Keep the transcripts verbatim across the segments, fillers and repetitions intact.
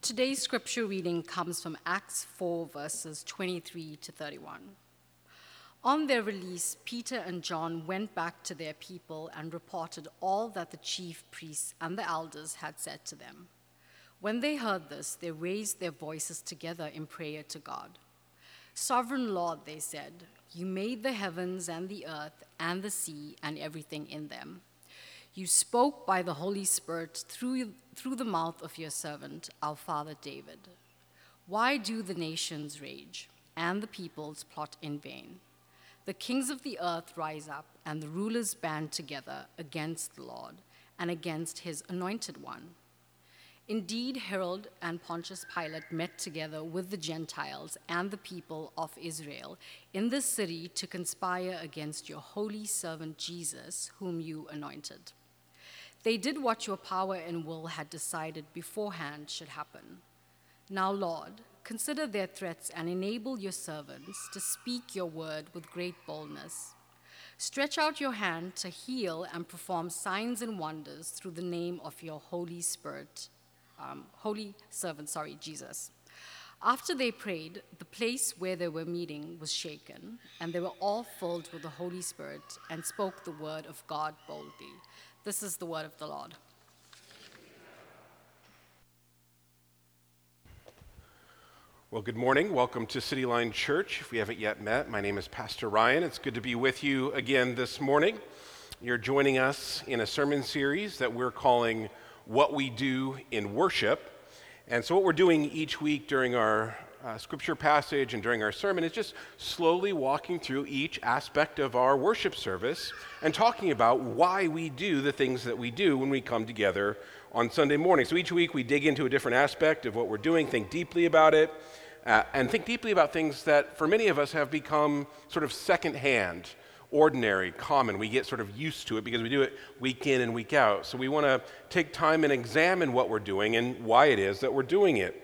Today's scripture reading comes from Acts four, verses twenty-three to thirty-one. On their release, Peter and John went back to their people and reported all that the chief priests and the elders had said to them. When they heard this, they raised their voices together in prayer to God. "Sovereign Lord," they said, "you made the heavens and the earth and the sea and everything in them. You spoke by the Holy Spirit through, through the mouth of your servant, our father David. Why do the nations rage and the peoples plot in vain? The kings of the earth rise up, and the rulers band together against the Lord and against his anointed one." Indeed, Herod and Pontius Pilate met together with the Gentiles and the people of Israel in this city to conspire against your holy servant Jesus, whom you anointed. They did what your power and will had decided beforehand should happen. Now, Lord, consider their threats and enable your servants to speak your word with great boldness. Stretch out your hand to heal and perform signs and wonders through the name of your Holy Spirit, um, holy servant, sorry, Jesus. After they prayed, the place where they were meeting was shaken, and they were all filled with the Holy Spirit and spoke the word of God boldly. This is the word of the Lord. Well, good morning. Welcome to City Line Church. If we haven't yet met, my name is Pastor Ryan. It's good to be with you again this morning. You're joining us in a sermon series that we're calling What We Do in Worship. And so what we're doing each week during our uh, scripture passage and during our sermon is just slowly walking through each aspect of our worship service and talking about why we do the things that we do when we come together on Sunday morning. So each week we dig into a different aspect of what we're doing, think deeply about it, uh, and think deeply about things that for many of us have become sort of secondhand, ordinary, common. We get sort of used to it because we do it week in and week out. So we want to take time and examine what we're doing and why it is that we're doing it.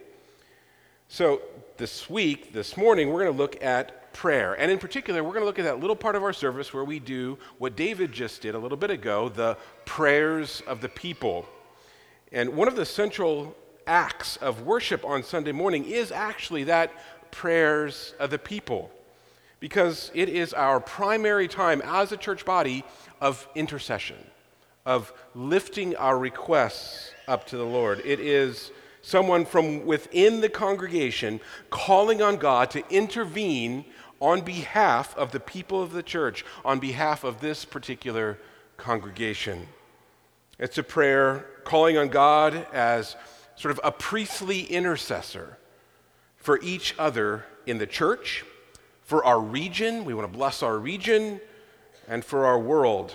So this week, this morning, we're going to look at prayer. And in particular, we're going to look at that little part of our service where we do what David just did a little bit ago, the prayers of the people. And one of the central acts of worship on Sunday morning is actually that prayers of the people, because it is our primary time as a church body of intercession, of lifting our requests up to the Lord. It is someone from within the congregation calling on God to intervene on behalf of the people of the church, on behalf of this particular congregation. It's a prayer calling on God as sort of a priestly intercessor for each other in the church, for our region. We want to bless our region, and for our world.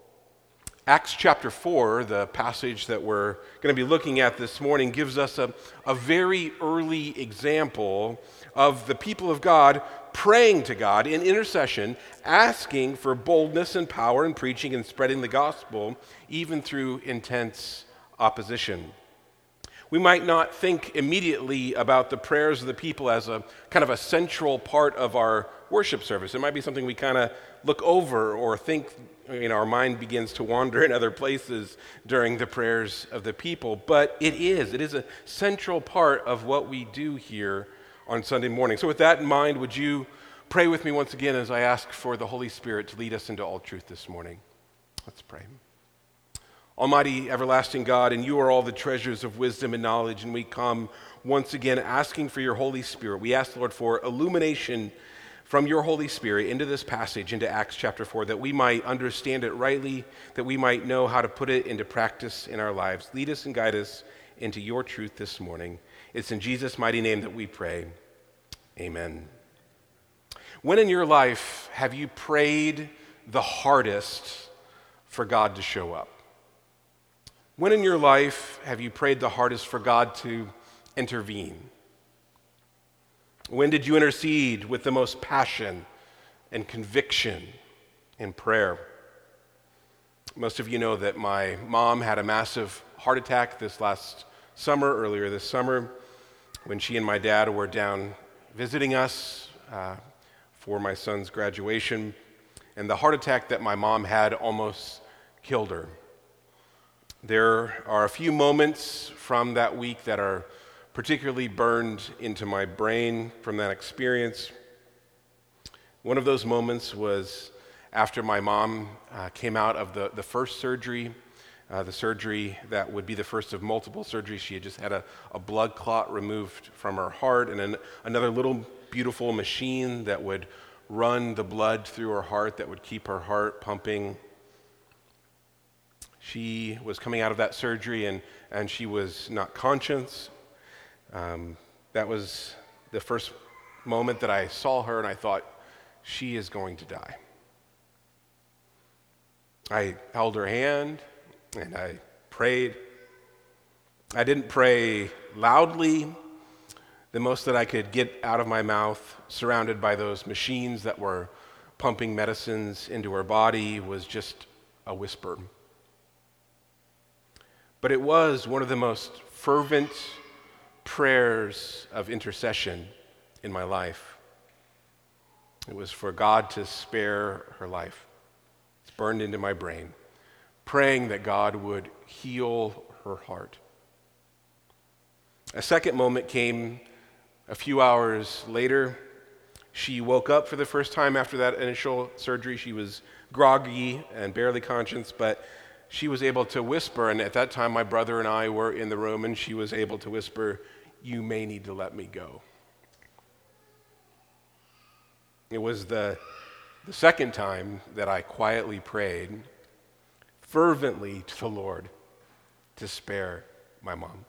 Acts chapter four, the passage that we're going to be looking at this morning, gives us a, a very early example of the people of God praying to God in intercession, asking for boldness and power in preaching and spreading the gospel, even through intense opposition. We might not think immediately about the prayers of the people as a kind of a central part of our worship service. It might be something we kind of look over or think, you know, our mind begins to wander in other places during the prayers of the people. But it is. It is a central part of what we do here on Sunday morning. So with that in mind, would you pray with me once again as I ask for the Holy Spirit to lead us into all truth this morning? Let's pray. Almighty, everlasting God, and you are all the treasures of wisdom and knowledge, and we come once again asking for your Holy Spirit. We ask, Lord, for illumination from your Holy Spirit into this passage, into Acts chapter four, that we might understand it rightly, that we might know how to put it into practice in our lives. Lead us and guide us into your truth this morning. It's in Jesus' mighty name that we pray. Amen. When in your life have you prayed the hardest for God to show up? When in your life have you prayed the hardest for God to intervene? When did you intercede with the most passion and conviction in prayer? Most of you know that my mom had a massive heart attack this last summer, earlier this summer, when she and my dad were down visiting us uh, for my son's graduation. And the heart attack that my mom had almost killed her. There are a few moments from that week that are particularly burned into my brain from that experience. One of those moments was after my mom uh, came out of the, the first surgery, uh, the surgery that would be the first of multiple surgeries. She had just had a, a blood clot removed from her heart, and an, another little beautiful machine that would run the blood through her heart, that would keep her heart pumping. She was coming out of that surgery, and, and she was not conscious. Um, that was the first moment that I saw her, and I thought, she is going to die. I held her hand, and I prayed. I didn't pray loudly. The most that I could get out of my mouth, surrounded by those machines that were pumping medicines into her body, was just a whisper. But it was one of the most fervent prayers of intercession in my life. It was for God to spare her life. It's burned into my brain, praying that God would heal her heart. A second moment came a few hours later. She woke up for the first time after that initial surgery. She was groggy and barely conscious, but she was able to whisper, and at that time my brother and I were in the room, and she was able to whisper, "You may need to let me go." It was the, the second time that I quietly prayed fervently to the Lord to spare my mom.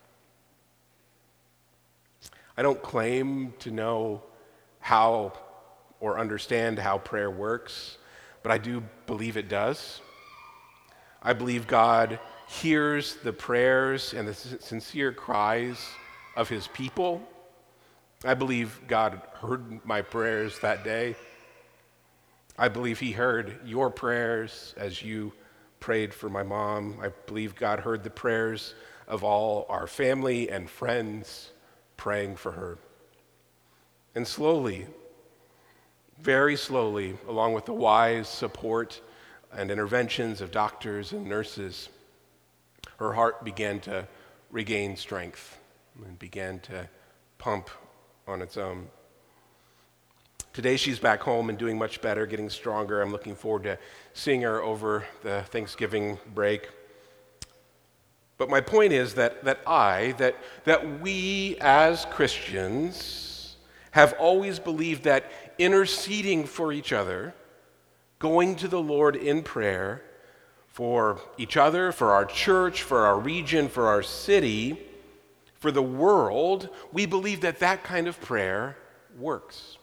I don't claim to know how or understand how prayer works, but I do believe it does. I believe God hears the prayers and the sincere cries of his people. I believe God heard my prayers that day. I believe he heard your prayers as you prayed for my mom. I believe God heard the prayers of all our family and friends praying for her. And slowly, very slowly, along with the wise support and interventions of doctors and nurses, her heart began to regain strength and began to pump on its own. Today she's back home and doing much better, getting stronger. I'm looking forward to seeing her over the Thanksgiving break. But my point is that that I, that that we as Christians have always believed that interceding for each other, going to the Lord in prayer for each other, for our church, for our region, for our city, for the world, we believe that that kind of prayer works.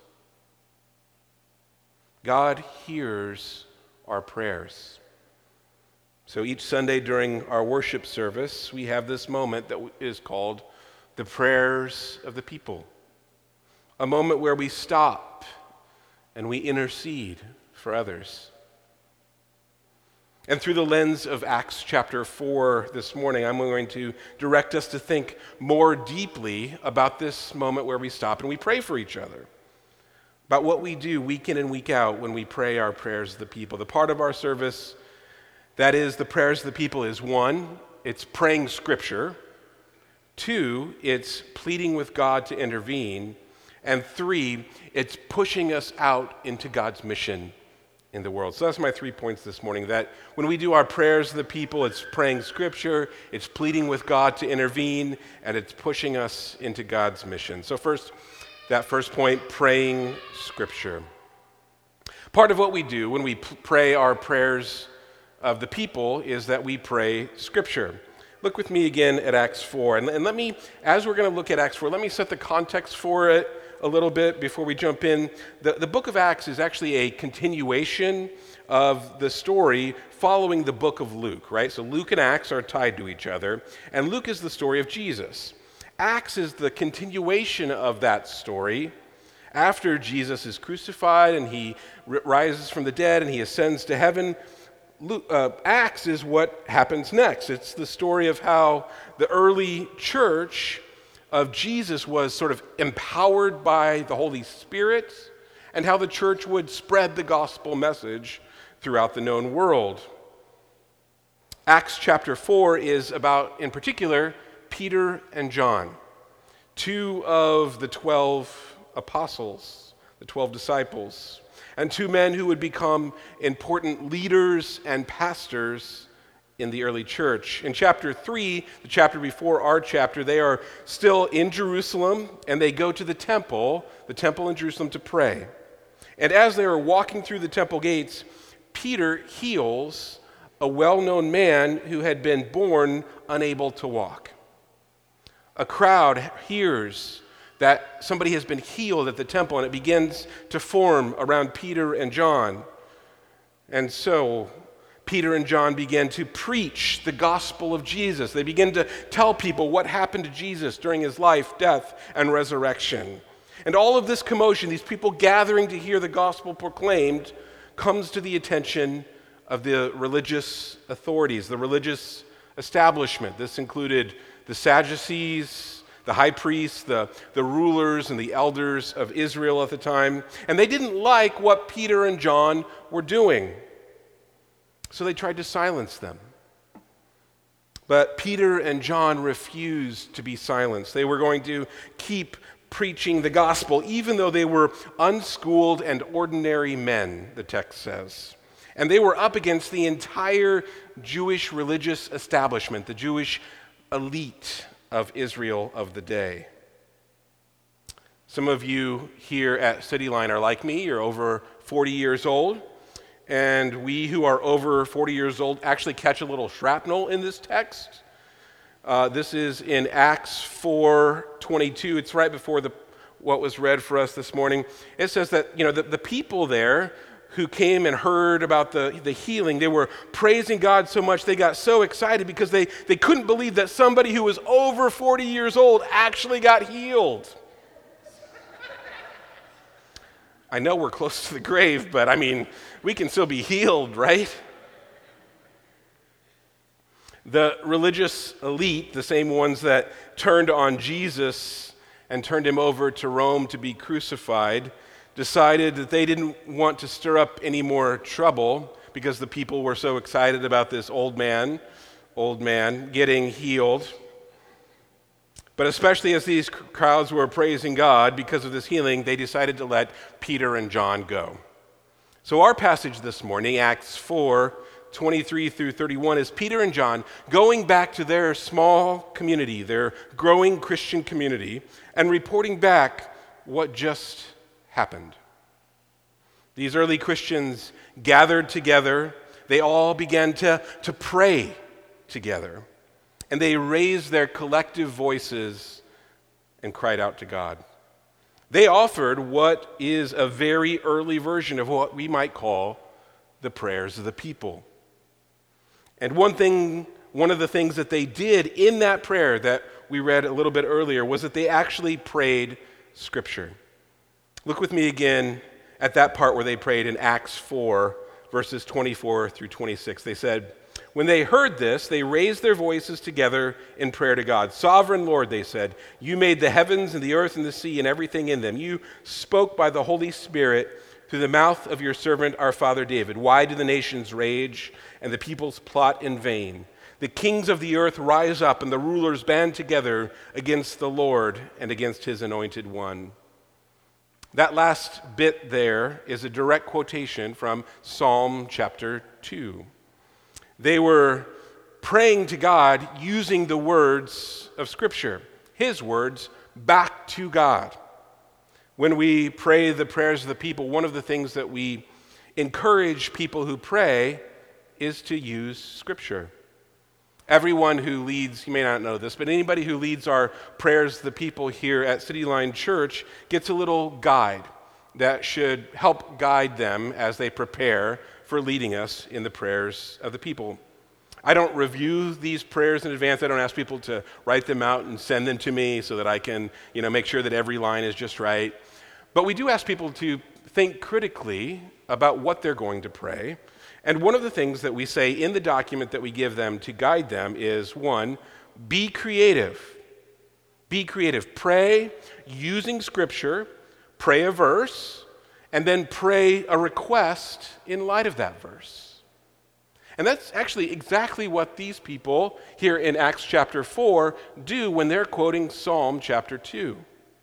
God hears our prayers. So each Sunday during our worship service, we have this moment that is called the prayers of the people. A moment where we stop and we intercede for others. And through the lens of Acts chapter four this morning, I'm going to direct us to think more deeply about this moment where we stop and we pray for each other, about what we do week in and week out when we pray our prayers of the people. The part of our service that is the prayers of the people is one, it's praying scripture. Two, it's pleading with God to intervene. And three, it's pushing us out into God's mission in the world. So that's my three points this morning, that when we do our prayers of the people, it's praying scripture, it's pleading with God to intervene, and it's pushing us into God's mission. So first, that first point, praying scripture. Part of what we do when we p- pray our prayers of the people is that we pray scripture. Look with me again at Acts four. And, and let me, as we're going to look at Acts four, let me set the context for it a little bit before we jump in. The, the book of Acts is actually a continuation of the story following the book of Luke, right? So Luke and Acts are tied to each other, and Luke is the story of Jesus. Acts is the continuation of that story after Jesus is crucified and he r- rises from the dead and he ascends to heaven. Luke, uh, Acts is what happens next. It's the story of how the early church of Jesus was sort of empowered by the Holy Spirit and how the church would spread the gospel message throughout the known world. Acts chapter four is about, in particular, Peter and John. two of the twelve apostles, the twelve disciples, and two men who would become important leaders and pastors in the early church. In chapter three, the chapter before our chapter, they are still in Jerusalem, and they go to the temple, the temple in Jerusalem, to pray. And as they are walking through the temple gates, Peter heals a well-known man who had been born unable to walk. A crowd hears that somebody has been healed at the temple, and it begins to form around Peter and John. And so Peter and John begin to preach the gospel of Jesus. They begin to tell people what happened to Jesus during his life, death, and resurrection. And all of this commotion, these people gathering to hear the gospel proclaimed, comes to the attention of the religious authorities, the religious establishment. This included the Sadducees, the high priests, the, the rulers, and the elders of Israel at the time. And they didn't like what Peter and John were doing. So they tried to silence them. But Peter and John refused to be silenced. They were going to keep preaching the gospel, even though they were unschooled and ordinary men, the text says. And they were up against the entire Jewish religious establishment, the Jewish elite of Israel of the day. Some of you here at City Line are like me. You're over forty years old. And we who are over forty years old actually catch a little shrapnel in this text. Uh, this is in Acts four twenty-two. It's right before the what was read for us this morning. It says that, you know, the, the people there who came and heard about the, the healing, they were praising God so much, they got so excited because they, they couldn't believe that somebody who was over forty years old actually got healed. I know we're close to the grave, but I mean, we can still be healed, right? The religious elite, the same ones that turned on Jesus and turned him over to Rome to be crucified, decided that they didn't want to stir up any more trouble because the people were so excited about this old man, old man getting healed. But especially as these crowds were praising God because of this healing, they decided to let Peter and John go. So our passage this morning, Acts four twenty-three through thirty-one, is Peter and John going back to their small community, their growing Christian community, and reporting back what just happened. These early Christians gathered together. They all began to, to pray together. And they raised their collective voices and cried out to God. They offered what is a very early version of what we might call the prayers of the people. And one thing, one of the things that they did in that prayer that we read a little bit earlier was that they actually prayed Scripture. Look with me again at that part where they prayed in Acts four, verses twenty-four through twenty-six. They said, "When they heard this, they raised their voices together in prayer to God. 'Sovereign Lord,' they said, 'you made the heavens and the earth and the sea and everything in them. You spoke by the Holy Spirit through the mouth of your servant, our father David. Why do the nations rage and the peoples plot in vain? The kings of the earth rise up and the rulers band together against the Lord and against his anointed one.'" That last bit there is a direct quotation from Psalm chapter two. They were praying to God using the words of Scripture, his words back to God. When we pray the prayers of the people, one of the things that we encourage people who pray is to use Scripture. Everyone who leads, you may not know this, but anybody who leads our prayers of the people here at City Line Church gets a little guide that should help guide them as they prepare for leading us in the prayers of the people. I don't review these prayers in advance. I don't ask people to write them out and send them to me so that I can, you know, make sure that every line is just right. But we do ask people to think critically about what they're going to pray. And one of the things that we say in the document that we give them to guide them is, one, be creative. Be creative. Pray using Scripture, pray a verse, and then pray a request in light of that verse. And that's actually exactly what these people here in Acts chapter four do when they're quoting Psalm chapter two.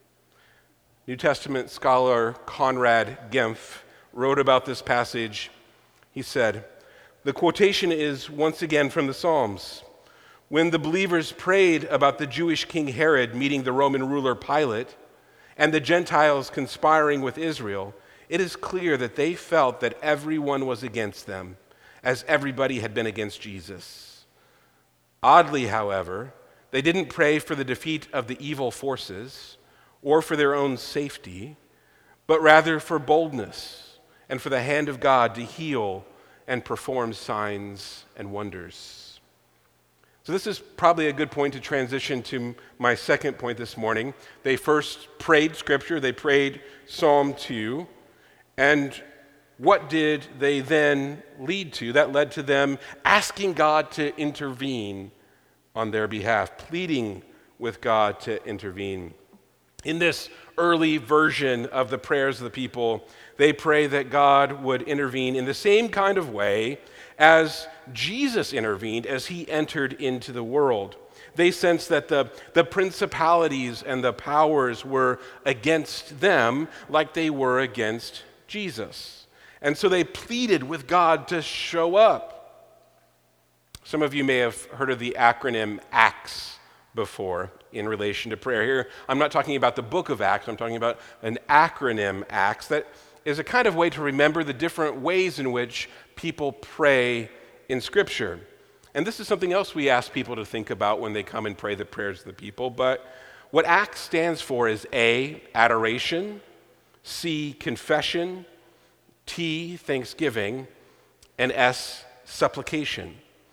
New Testament scholar Conrad Gempf wrote about this passage. He said, the quotation is once again from the Psalms. When the believers prayed about the Jewish king Herod meeting the Roman ruler Pilate and the Gentiles conspiring with Israel, it is clear that they felt that everyone was against them, as everybody had been against Jesus. Oddly, however, they didn't pray for the defeat of the evil forces or for their own safety, but rather for boldness and for the hand of God to heal and perform signs and wonders. So this is probably a good point to transition to my second point this morning. They first prayed Scripture, they prayed Psalm two, and what did they then lead to? That led to them asking God to intervene on their behalf, pleading with God to intervene. In this early version of the prayers of the people, they pray that God would intervene in the same kind of way as Jesus intervened as he entered into the world. They sensed that the, the principalities and the powers were against them like they were against Jesus. And so they pleaded with God to show up. Some of you may have heard of the acronym ACTS before in relation to prayer. Here, I'm not talking about the book of Acts, I'm talking about an acronym, ACTS, that is a kind of way to remember the different ways in which people pray in Scripture. And this is something else we ask people to think about when they come and pray the prayers of the people. But what ACTS stands for is A, adoration, C, confession, T, thanksgiving, and S, supplication.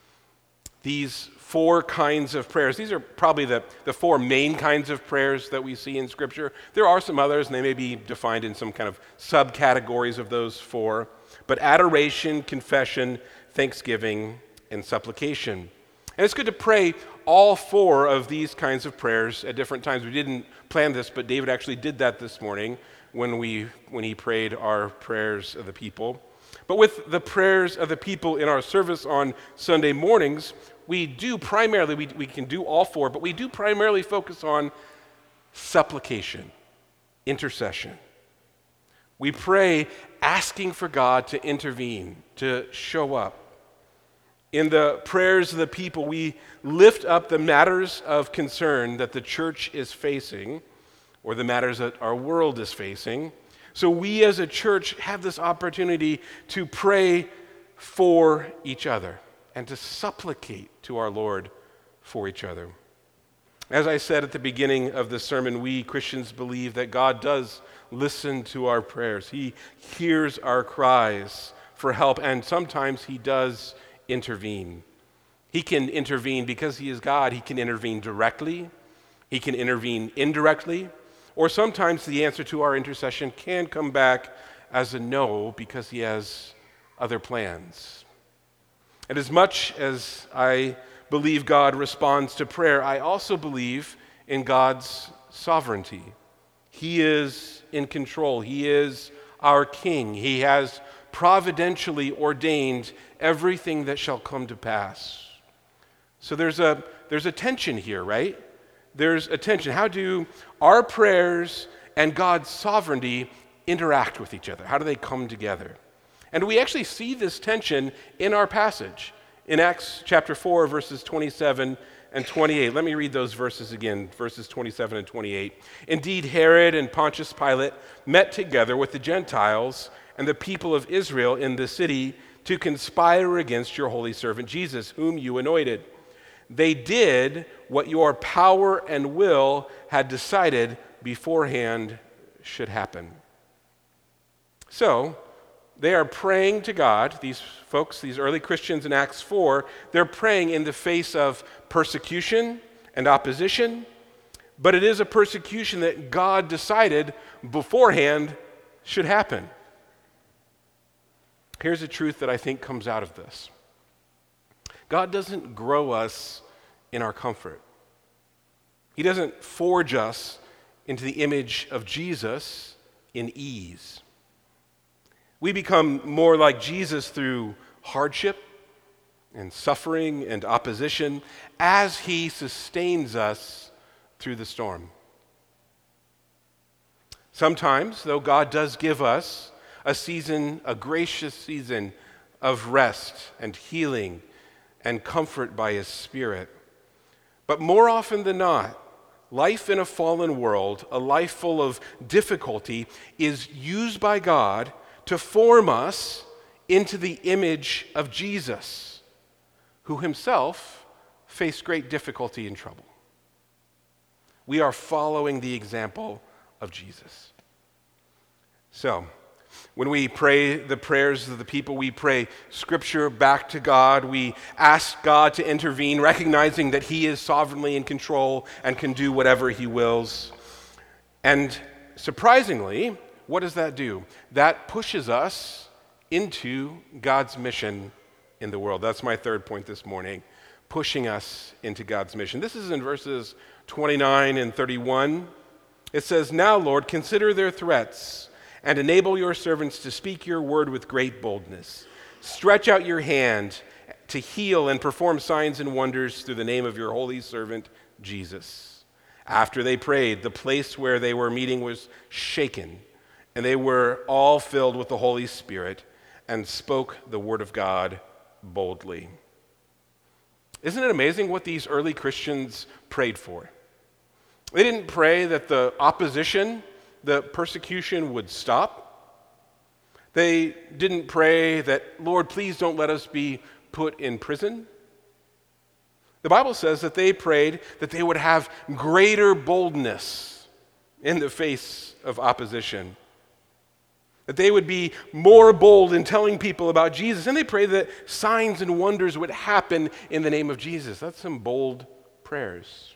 These four kinds of prayers, these are probably the, the four main kinds of prayers that we see in Scripture. There are some others, and they may be defined in some kind of subcategories of those four. But adoration, confession, thanksgiving, and supplication. And it's good to pray all four of these kinds of prayers at different times. We didn't plan this, but David actually did that this morning when we when he prayed our prayers of the people. But with the prayers of the people in our service on Sunday mornings, we do primarily, we, we can do all four, but we do primarily focus on supplication, intercession. We pray asking for God to intervene, to show up. In the prayers of the people, we lift up the matters of concern that the church is facing, or the matters that our world is facing. So we as a church have this opportunity to pray for each other and to supplicate to our Lord for each other. As I said at the beginning of the sermon, we Christians believe that God does listen to our prayers. He hears our cries for help, and sometimes he does intervene. He can intervene because he is God. He can intervene directly. He can intervene indirectly. Or sometimes the answer to our intercession can come back as a no because he has other plans. And as much as I believe God responds to prayer, I also believe in God's sovereignty. He is in control. He is our king. He has providentially ordained everything that shall come to pass. So there's a there's a tension here, right? There's a tension. How do our prayers and God's sovereignty interact with each other? How do they come together? And we actually see this tension in our passage in Acts chapter four, verses twenty-seven and twenty-eight. Let me read those verses again, verses twenty-seven and twenty-eight. Indeed, Herod and Pontius Pilate met together with the Gentiles and the people of Israel in the city to conspire against your holy servant Jesus, whom you anointed. They did what your power and will had decided beforehand should happen. So, they are praying to God, these folks, these early Christians in Acts four, they're praying in the face of persecution and opposition, but it is a persecution that God decided beforehand should happen. Here's a truth that I think comes out of this. God doesn't grow us in our comfort. He doesn't forge us into the image of Jesus in ease. We become more like Jesus through hardship, and suffering and opposition as he sustains us through the storm. Sometimes, though, God does give us a season, a gracious season of rest and healing and comfort by his Spirit. But more often than not, life in a fallen world, a life full of difficulty, is used by God to form us into the image of Jesus, who himself faced great difficulty and trouble. We are following the example of Jesus. So, when we pray the prayers of the people, we pray Scripture back to God. We ask God to intervene, recognizing that he is sovereignly in control and can do whatever he wills. And surprisingly, what does that do? That pushes us into God's mission in the world. That's my third point this morning, pushing us into God's mission. This is in verses twenty-nine and thirty-one. It says, "Now, Lord, consider their threats and enable your servants to speak your word with great boldness. Stretch out your hand to heal and perform signs and wonders through the name of your holy servant, Jesus." After they prayed, the place where they were meeting was shaken, and they were all filled with the Holy Spirit and spoke the word of God boldly. Isn't it amazing what these early Christians prayed for? They didn't pray that the opposition, the persecution would stop. They didn't pray that, Lord, please don't let us be put in prison. The Bible says that they prayed that they would have greater boldness in the face of opposition, that they would be more bold in telling people about Jesus, and they prayed that signs and wonders would happen in the name of Jesus. That's some bold prayers.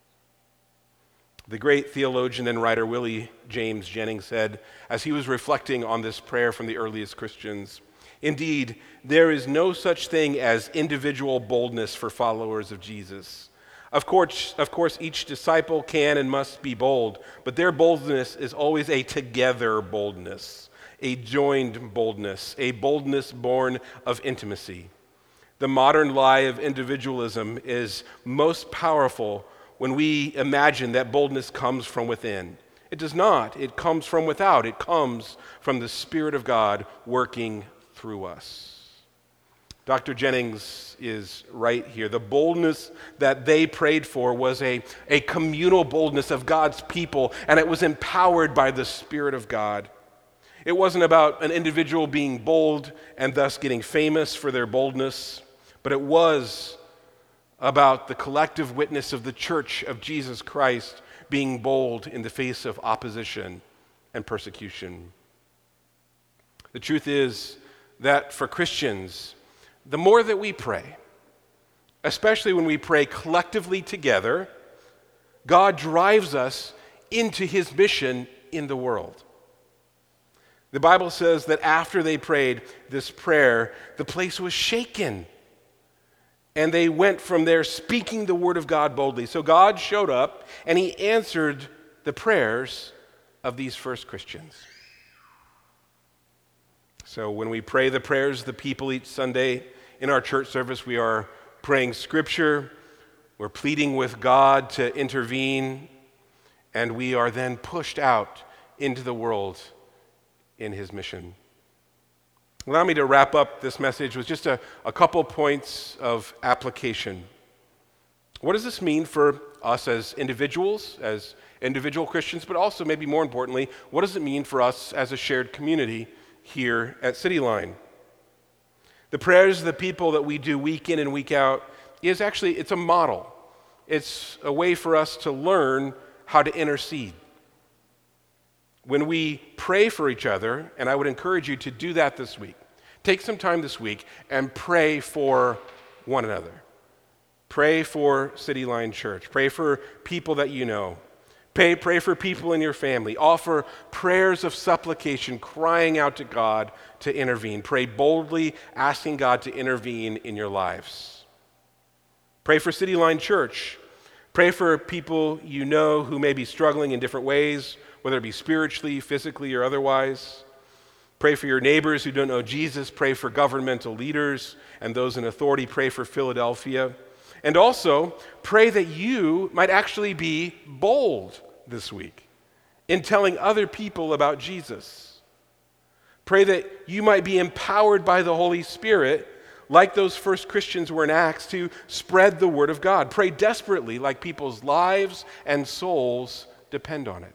The great theologian and writer Willie James Jennings said, as he was reflecting on this prayer from the earliest Christians, "Indeed, there is no such thing as individual boldness for followers of Jesus. Of course, of course, each disciple can and must be bold, but their boldness is always a together boldness, a joined boldness, a boldness born of intimacy. The modern lie of individualism is most powerful when we imagine that boldness comes from within. It does not. It comes from without. It comes from the Spirit of God working through us." Doctor Jennings is right here. The boldness that they prayed for was a, a communal boldness of God's people, and it was empowered by the Spirit of God. It wasn't about an individual being bold and thus getting famous for their boldness, but it was about the collective witness of the Church of Jesus Christ being bold in the face of opposition and persecution. The truth is that for Christians, the more that we pray, especially when we pray collectively together, God drives us into his mission in the world. The Bible says that after they prayed this prayer, the place was shaken. And they went from there speaking the word of God boldly. So God showed up and he answered the prayers of these first Christians. So when we pray the prayers of the people each Sunday in our church service, we are praying Scripture, we're pleading with God to intervene, and we are then pushed out into the world in his mission. Allow me to wrap up this message with just a, a couple points of application. What does this mean for us as individuals, as individual Christians, but also maybe more importantly, what does it mean for us as a shared community here at CityLine? The prayers of the people that we do week in and week out is actually, it's a model. It's a way for us to learn how to intercede. When we pray for each other, and I would encourage you to do that this week, take some time this week and pray for one another. Pray for CityLine Church. Pray for people that you know. Pray, pray for people in your family. Offer prayers of supplication, crying out to God to intervene. Pray boldly, asking God to intervene in your lives. Pray for CityLine Church. Pray for people you know who may be struggling in different ways, whether it be spiritually, physically, or otherwise. Pray for your neighbors who don't know Jesus. Pray for governmental leaders and those in authority. Pray for Philadelphia. And also, pray that you might actually be bold this week in telling other people about Jesus. Pray that you might be empowered by the Holy Spirit, like those first Christians were in Acts, to spread the word of God. Pray desperately, like people's lives and souls depend on it.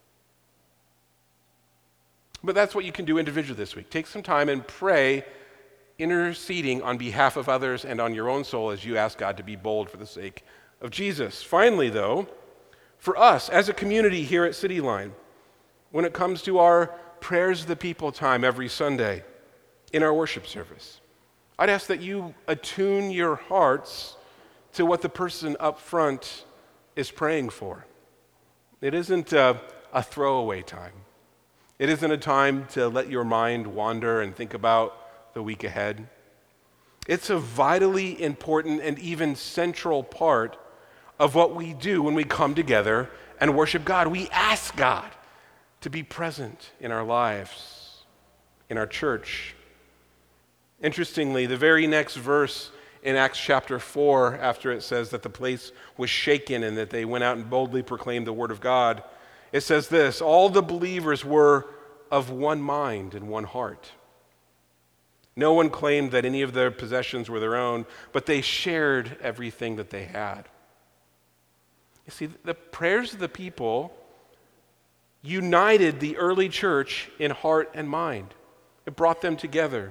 But that's what you can do individually this week. Take some time and pray, interceding on behalf of others and on your own soul as you ask God to be bold for the sake of Jesus. Finally, though, for us as a community here at City Line, when it comes to our prayers of the people time every Sunday in our worship service, I'd ask that you attune your hearts to what the person up front is praying for. It isn't a, a throwaway time. It isn't a time to let your mind wander and think about the week ahead. It's a vitally important and even central part of what we do when we come together and worship God. We ask God to be present in our lives, in our church. Interestingly, the very next verse in Acts chapter four, after it says that the place was shaken and that they went out and boldly proclaimed the word of God, it says this: all the believers were of one mind and one heart. No one claimed that any of their possessions were their own, but they shared everything that they had. You see, the prayers of the people united the early church in heart and mind. It brought them together.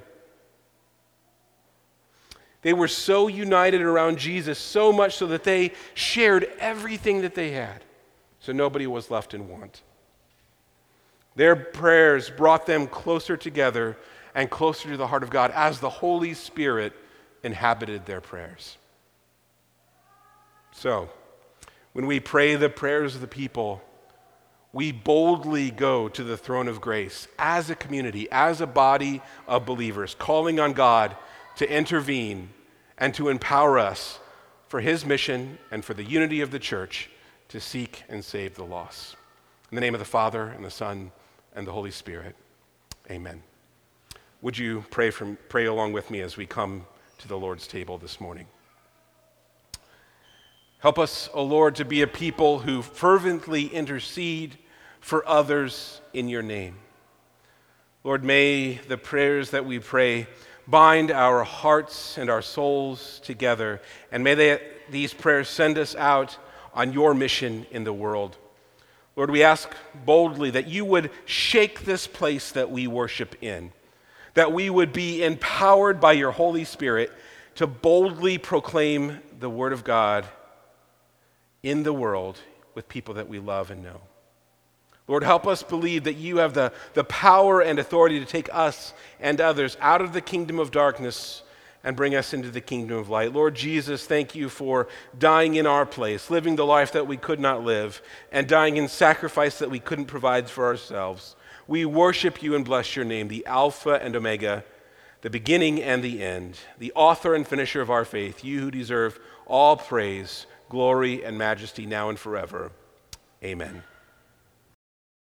They were so united around Jesus, so much so that they shared everything that they had. So nobody was left in want. Their prayers brought them closer together and closer to the heart of God as the Holy Spirit inhabited their prayers. So, when we pray the prayers of the people, we boldly go to the throne of grace as a community, as a body of believers, calling on God to intervene and to empower us for his mission and for the unity of the church to seek and save the lost. In the name of the Father, and the Son, and the Holy Spirit, amen. Would you pray, from, pray along with me as we come to the Lord's table this morning? Help us, O Lord, to be a people who fervently intercede for others in your name. Lord, may the prayers that we pray bind our hearts and our souls together, and may they, these prayers send us out on your mission in the world. Lord, we ask boldly that you would shake this place that we worship in, that we would be empowered by your Holy Spirit to boldly proclaim the word of God in the world with people that we love and know. Lord, help us believe that you have the, the power and authority to take us and others out of the kingdom of darkness and bring us into the kingdom of light. Lord Jesus, thank you for dying in our place, living the life that we could not live, and dying in sacrifice that we couldn't provide for ourselves. We worship you and bless your name, the Alpha and Omega, the beginning and the end, the author and finisher of our faith, you who deserve all praise, glory, and majesty now and forever. Amen.